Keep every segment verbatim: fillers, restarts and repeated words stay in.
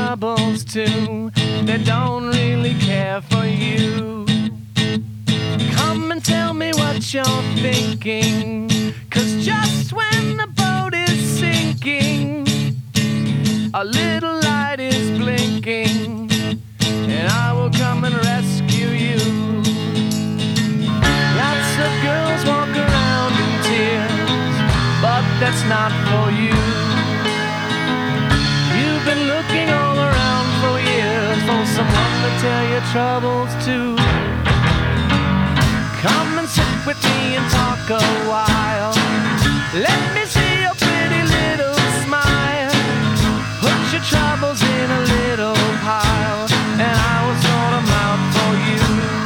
troubles too. They don't really care for you. Come and tell me what you're thinking, 'cause just when the boat is sinking, a little light is blinking, and I will come and rescue you. Lots of girls walk around in tears, but that's not for you. You've been looking all around for years for someone to tell your troubles to. Come and sit with me and talk a while. Let me see your pretty little smile. Put your troubles in a little pile, and I will sort them out for you.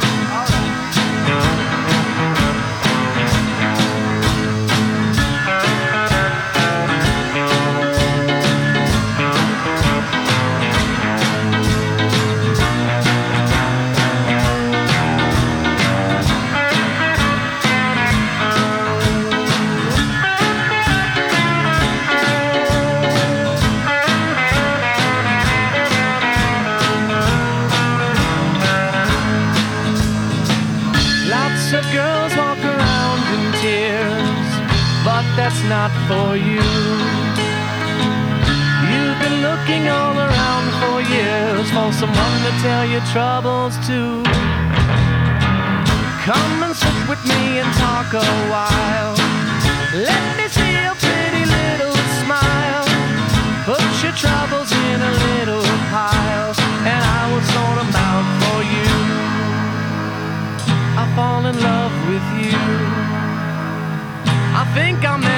Lots of girls walk around in tears, but that's not for you. You've been looking all around for years for someone to tell your troubles to. Come and sit with me and talk a while. Let me see your pretty little smile. Put your troubles in a little pile, and I will sort them out for you. I fall in love with you. I think I'll never